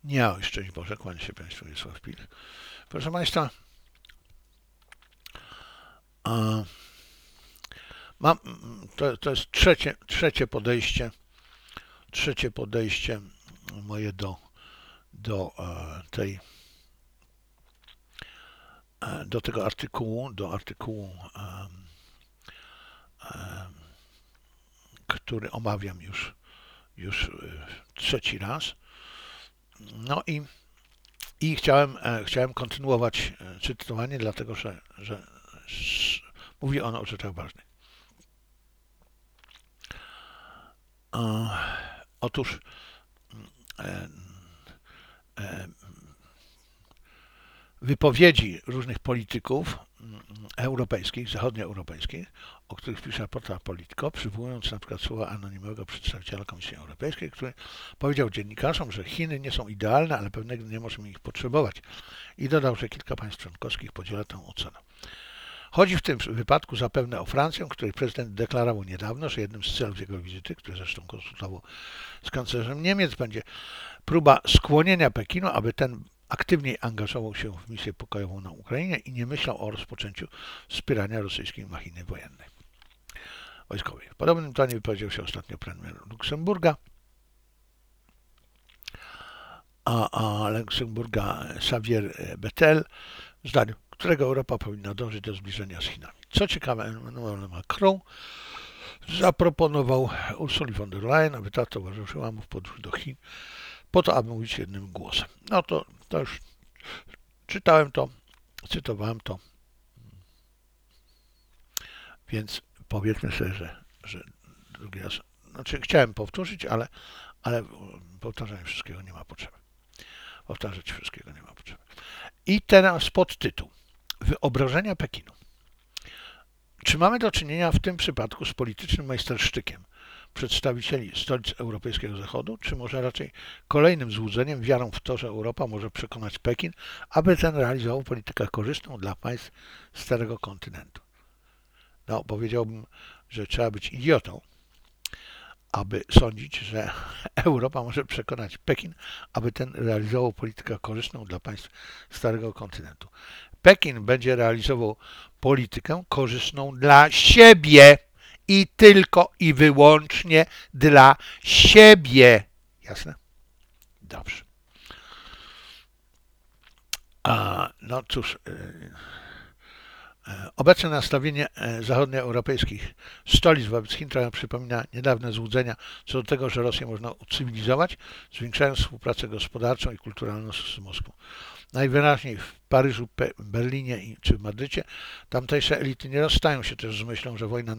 Nie, oj, szczęść Boże, kłania się Państwu Wiesław Pil. Proszę Państwa, a, to jest trzecie podejście moje do do tego artykułu, który omawiam już trzeci raz. No i chciałem kontynuować cytowanie, dlatego że mówi ono o rzeczach ważnych. Otóż wypowiedzi różnych polityków europejskich, zachodnioeuropejskich, o których pisze portal Politico, przywołując na przykład słowa anonimowego przedstawiciela Komisji Europejskiej, który powiedział dziennikarzom, że Chiny nie są idealne, ale pewnego dnia możemy ich potrzebować. I dodał, że kilka państw członkowskich podziela tę ocenę. Chodzi w tym wypadku zapewne o Francję, której prezydent deklarował niedawno, że jednym z celów jego wizyty, który zresztą konsultował z kanclerzem Niemiec, będzie próba skłonienia Pekinu, aby ten aktywniej angażował się w misję pokojową na Ukrainie i nie myślał o rozpoczęciu wspierania rosyjskiej machiny wojennej wojskowej. W podobnym tonie wypowiedział się ostatnio premier Luksemburga, Xavier Bettel, w zdaniu którego Europa powinna dążyć do zbliżenia z Chinami. Co ciekawe, Emmanuel Macron zaproponował Ursuli von der Leyen, aby ta towarzyszyła mu w podróży do Chin, po to, aby mówić jednym głosem. No to już czytałem to, cytowałem to, więc powiedzmy sobie, że drugi raz, znaczy chciałem powtórzyć, ale powtarzanie wszystkiego nie ma potrzeby. Powtarzać wszystkiego nie ma potrzeby. I teraz podtytuł. Wyobrażenia Pekinu. Czy mamy do czynienia w tym przypadku z politycznym majstersztykiem przedstawicieli stolic europejskiego Zachodu, czy może raczej kolejnym złudzeniem, wiarą w to, że Europa może przekonać Pekin, aby ten realizował politykę korzystną dla państw starego kontynentu? No, powiedziałbym, że trzeba być idiotą, aby sądzić, że Europa może przekonać Pekin, aby ten realizował politykę korzystną dla państw starego kontynentu. Pekin będzie realizował politykę korzystną dla siebie i tylko i wyłącznie dla siebie. Jasne? Dobrze. No cóż, obecne nastawienie zachodnioeuropejskich stolic wobec Chin trochę przypomina niedawne złudzenia co do tego, że Rosję można ucywilizować, zwiększając współpracę gospodarczą i kulturalną z Moskwą. Najwyraźniej w Paryżu, Berlinie czy w Madrycie tamtejsze elity nie rozstają się też z myślą, że wojnę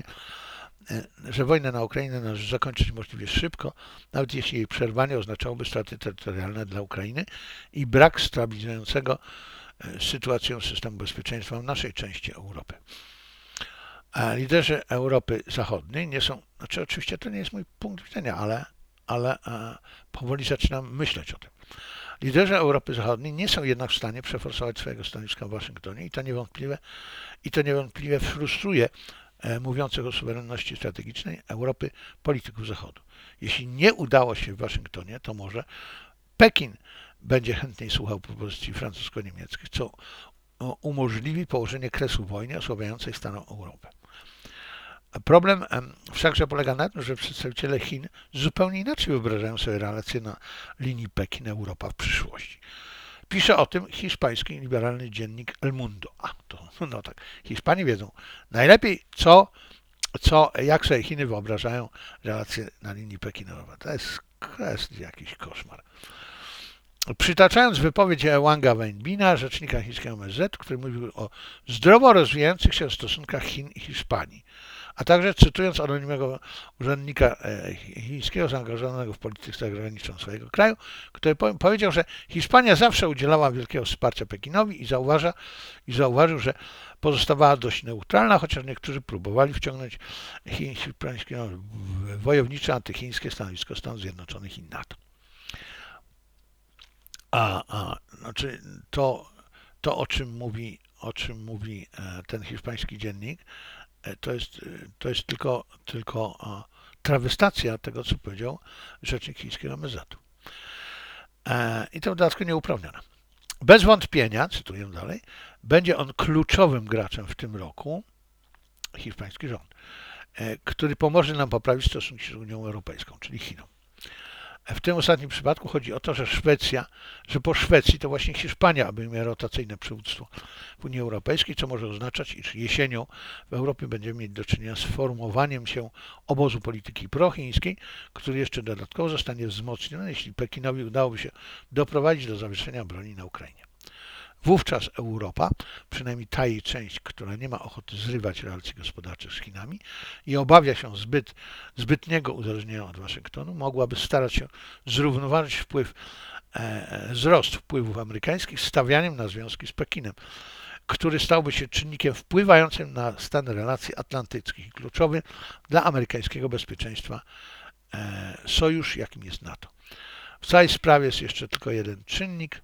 na Ukrainie należy zakończyć możliwie szybko, nawet jeśli jej przerwanie oznaczałoby straty terytorialne dla Ukrainy i brak stabilizującego sytuację systemu bezpieczeństwa w naszej części Europy. A liderzy Europy Zachodniej nie są, znaczy oczywiście to nie jest mój punkt widzenia, ale powoli zaczynam myśleć o tym. Liderzy Europy Zachodniej nie są jednak w stanie przeforsować swojego stanowiska w Waszyngtonie i to niewątpliwie frustruje mówiących o suwerenności strategicznej Europy polityków Zachodu. Jeśli nie udało się w Waszyngtonie, to może Pekin będzie chętniej słuchał propozycji francusko-niemieckich, co umożliwi położenie kresu wojnie osłabiającej starą Europę. Problem wszakże polega na tym, że przedstawiciele Chin zupełnie inaczej wyobrażają sobie relacje na linii Pekin-Europa w przyszłości. Pisze o tym hiszpański liberalny dziennik El Mundo. No tak, Hiszpanie wiedzą najlepiej, jak sobie Chiny wyobrażają relacje na linii Pekin-Europa. To jest jakiś koszmar. Przytaczając wypowiedź Wanga Wenbina, rzecznika chińskiego MSZ, który mówił o zdrowo rozwijających się stosunkach Chin i Hiszpanii, a także cytując anonimowego urzędnika chińskiego zaangażowanego w politykę zagraniczną swojego kraju, który powiedział, że Hiszpania zawsze udzielała wielkiego wsparcia Pekinowi i zauważył, że pozostawała dość neutralna, chociaż niektórzy próbowali wciągnąć hiszpańskie wojownicze antychińskie stanowisko Stanów Zjednoczonych i NATO. Znaczy to o czym mówi ten hiszpański dziennik, to jest tylko trawestacja tego, co powiedział rzecznik chińskiego MSZ-u. I to w dodatku nieuprawnione. Bez wątpienia, cytuję dalej, będzie on kluczowym graczem w tym roku, hiszpański rząd, który pomoże nam poprawić stosunki z Unią Europejską, czyli Chiną. W tym ostatnim przypadku chodzi o to, że po Szwecji to właśnie Hiszpania obejmie rotacyjne przywództwo w Unii Europejskiej, co może oznaczać, iż jesienią w Europie będziemy mieć do czynienia z formowaniem się obozu polityki prochińskiej, który jeszcze dodatkowo zostanie wzmocniony, jeśli Pekinowi udałoby się doprowadzić do zawieszenia broni na Ukrainie. Wówczas Europa, przynajmniej ta jej część, która nie ma ochoty zrywać relacji gospodarczych z Chinami i obawia się zbytniego uzależnienia od Waszyngtonu, mogłaby starać się zrównoważyć wzrost wpływów amerykańskich stawianiem na związki z Pekinem, który stałby się czynnikiem wpływającym na stan relacji atlantyckich i kluczowym dla amerykańskiego bezpieczeństwa sojusz, jakim jest NATO. W całej sprawie jest jeszcze tylko jeden czynnik,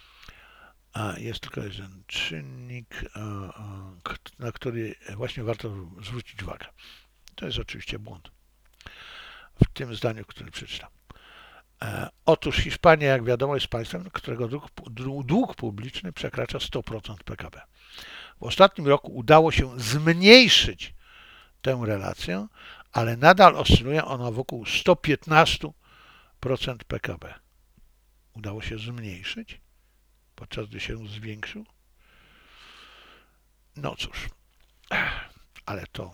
na który właśnie warto zwrócić uwagę. To jest oczywiście błąd w tym zdaniu, które przeczytam. Otóż Hiszpania, jak wiadomo, jest państwem, którego dług publiczny przekracza 100% PKB. W ostatnim roku udało się zmniejszyć tę relację, ale nadal oscyluje ona wokół 115% PKB. Udało się zmniejszyć, podczas gdy się zwiększył. No cóż, ale to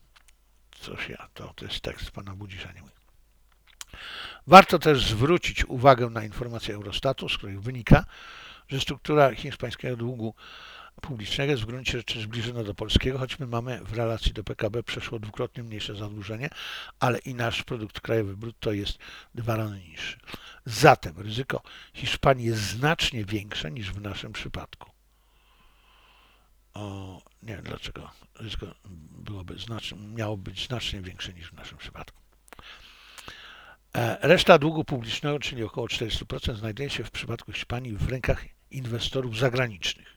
jest tekst pana Budzisza, nie mój. Warto też zwrócić uwagę na informacje Eurostatu, z których wynika, że struktura hiszpańskiego długu publicznego jest w gruncie rzeczy zbliżona do polskiego, choć my mamy w relacji do PKB przeszło dwukrotnie mniejsze zadłużenie, ale i nasz produkt krajowy brutto jest 2 razy niższy. Zatem ryzyko Hiszpanii jest znacznie większe niż w naszym przypadku. Nie wiem dlaczego. Ryzyko miało być znacznie większe niż w naszym przypadku. Reszta długu publicznego, czyli około 40%, znajduje się w przypadku Hiszpanii w rękach inwestorów zagranicznych.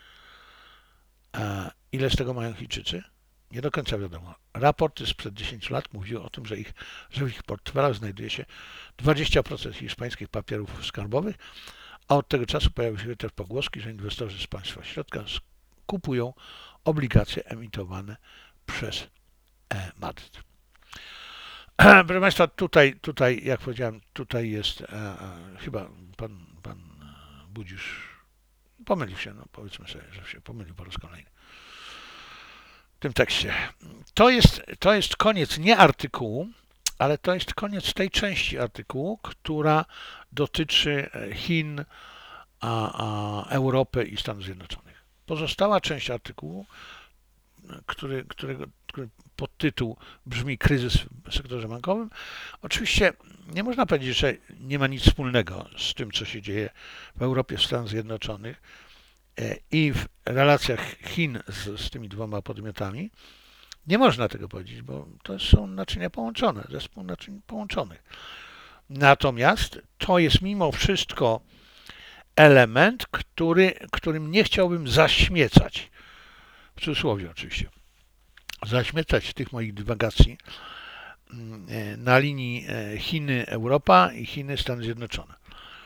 Ile z tego mają Chińczycy? Nie do końca wiadomo. Raporty sprzed 10 lat mówiły o tym, że w ich portfelach znajduje się 20% hiszpańskich papierów skarbowych, a od tego czasu pojawiły się też pogłoski, że inwestorzy z państwa środka kupują obligacje emitowane przez Madryt. Proszę Państwa, tutaj, jak powiedziałem, tutaj jest chyba pan Budzisz pomylił się, no powiedzmy sobie, że się pomylił po raz kolejny w tym tekście. To jest koniec nie artykułu, ale to jest koniec tej części artykułu, która dotyczy Chin, Europy i Stanów Zjednoczonych. Pozostała część artykułu, który podtytuł brzmi Kryzys w sektorze bankowym. Oczywiście nie można powiedzieć, że nie ma nic wspólnego z tym, co się dzieje w Europie, w Stanach Zjednoczonych i w relacjach Chin z tymi dwoma podmiotami. Nie można tego powiedzieć, bo to są naczynia połączone, zespół naczyń połączonych. Natomiast to jest mimo wszystko element, którym nie chciałbym zaśmiecać, w cudzysłowie oczywiście, zaśmiecać tych moich dywagacji na linii Chiny-Europa i Chiny-Stany Zjednoczone.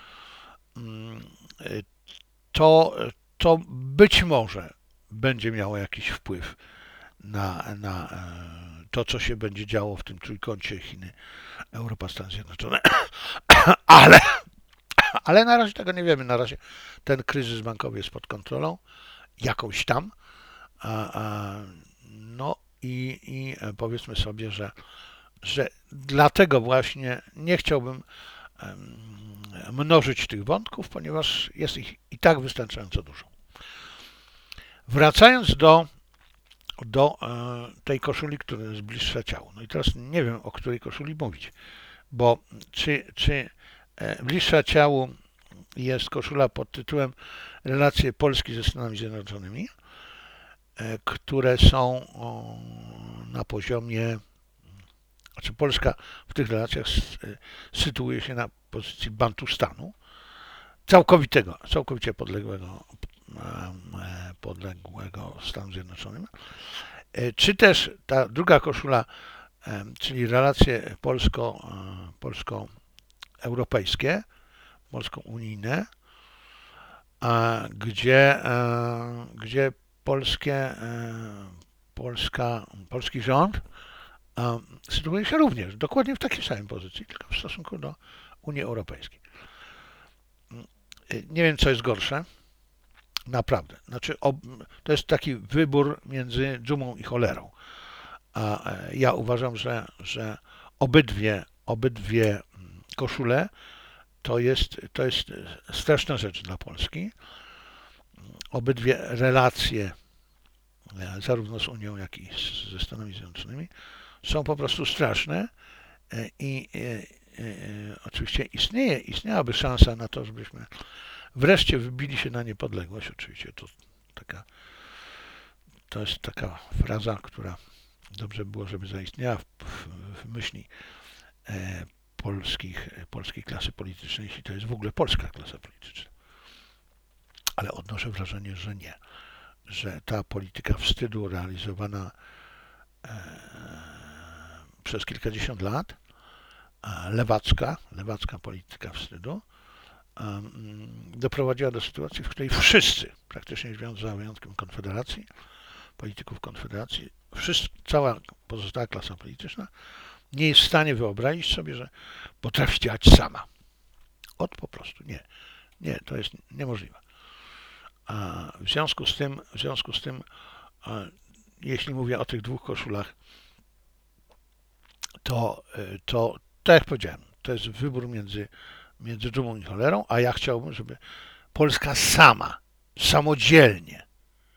To być może będzie miało jakiś wpływ na to, co się będzie działo w tym trójkącie Chiny, Europa, Stany Zjednoczone. Ale na razie tego nie wiemy. Na razie ten kryzys bankowy jest pod kontrolą, jakąś tam. No i powiedzmy sobie, że dlatego właśnie nie chciałbym mnożyć tych wątków, ponieważ jest ich i tak wystarczająco dużo. Wracając do tej koszuli, która jest bliższa ciału. No i teraz nie wiem, o której koszuli mówić, bo czy bliższa ciału jest koszula pod tytułem Relacje Polski ze Stanami Zjednoczonymi, które są na poziomie, znaczy Polska w tych relacjach sytuuje się na pozycji Bantustanu, całkowicie podległego Stanom Zjednoczonym, czy też ta druga koszula, czyli relacje polsko-europejskie, polsko-unijne, gdzie polski rząd sytuuje się również dokładnie w takiej samej pozycji, tylko w stosunku do Unii Europejskiej. Nie wiem, co jest gorsze. Naprawdę. Znaczy, to jest taki wybór między dżumą i cholerą. A ja uważam, że obydwie koszule to jest straszna rzecz dla Polski. Obydwie relacje, zarówno z Unią, jak i ze Stanami Zjednoczonymi, są po prostu straszne i oczywiście istniałaby szansa na to, żebyśmy wreszcie wybili się na niepodległość. Oczywiście to jest taka fraza, która dobrze było, żeby zaistniała w myśli polskiej klasy politycznej, jeśli to jest w ogóle polska klasa polityczna. Ale odnoszę wrażenie, że nie. Że ta polityka wstydu realizowana przez kilkadziesiąt lat, lewacka polityka wstydu, doprowadziła do sytuacji, w której wszyscy, praktycznie za wyjątkiem Konfederacji, polityków Konfederacji, cała pozostała klasa polityczna nie jest w stanie wyobrazić sobie, że potrafi działać sama. Po prostu nie, to jest niemożliwe. W związku z tym, jeśli mówię o tych dwóch koszulach, to tak jak powiedziałem, to jest wybór między dżumą i cholerą, a ja chciałbym, żeby Polska samodzielnie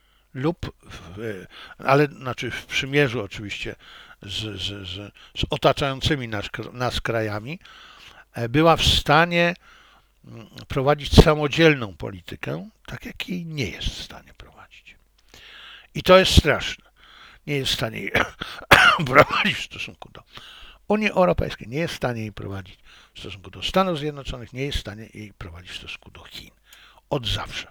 ale znaczy w przymierzu oczywiście z otaczającymi nas krajami, była w stanie prowadzić samodzielną politykę, tak jak jej nie jest w stanie prowadzić. I to jest straszne. Nie jest w stanie jej prowadzić w stosunku do Unii Europejskiej, nie jest w stanie jej prowadzić w stosunku do Stanów Zjednoczonych, nie jest w stanie jej prowadzić w stosunku do Chin. Od zawsze.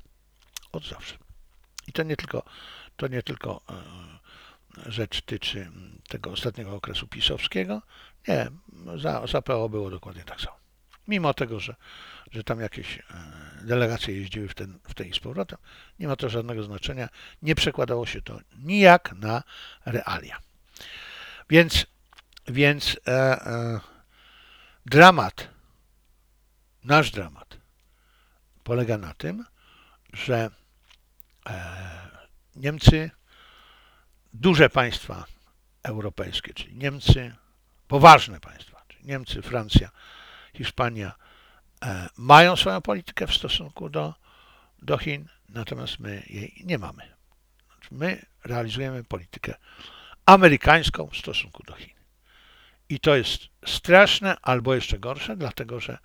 I to nie tylko rzecz tyczy tego ostatniego okresu pisowskiego. Nie, za PO było dokładnie tak samo. Mimo tego, że tam jakieś delegacje jeździły w tej z powrotem, nie ma to żadnego znaczenia. Nie przekładało się to nijak na realia. Więc nasz dramat polega na tym, że Niemcy, duże państwa europejskie, czyli Niemcy, poważne państwa, czyli Niemcy, Francja, Hiszpania, mają swoją politykę w stosunku do Chin, natomiast my jej nie mamy. Znaczy my realizujemy politykę amerykańską w stosunku do Chin. I to jest straszne, albo jeszcze gorsze, dlatego że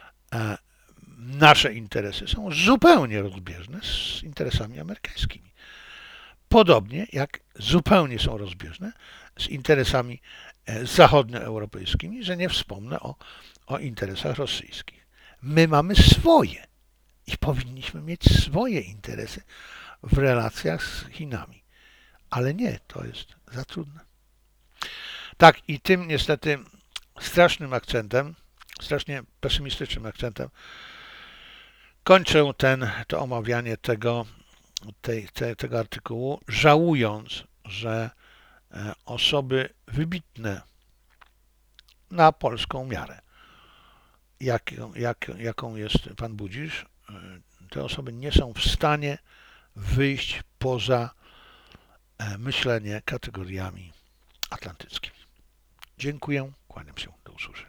nasze interesy są zupełnie rozbieżne z interesami amerykańskimi. Podobnie jak zupełnie są rozbieżne z interesami zachodnioeuropejskimi, że nie wspomnę o interesach rosyjskich. My mamy swoje i powinniśmy mieć swoje interesy w relacjach z Chinami. Ale nie, to jest za trudne. Tak, i tym niestety strasznym akcentem, strasznie pesymistycznym akcentem kończę to omawianie tego artykułu, żałując, że osoby wybitne na polską miarę, jaką jest pan Budzisz, te osoby nie są w stanie wyjść poza myślenie kategoriami atlantyckimi. Dziękuję, kłaniam się, do usłyszenia.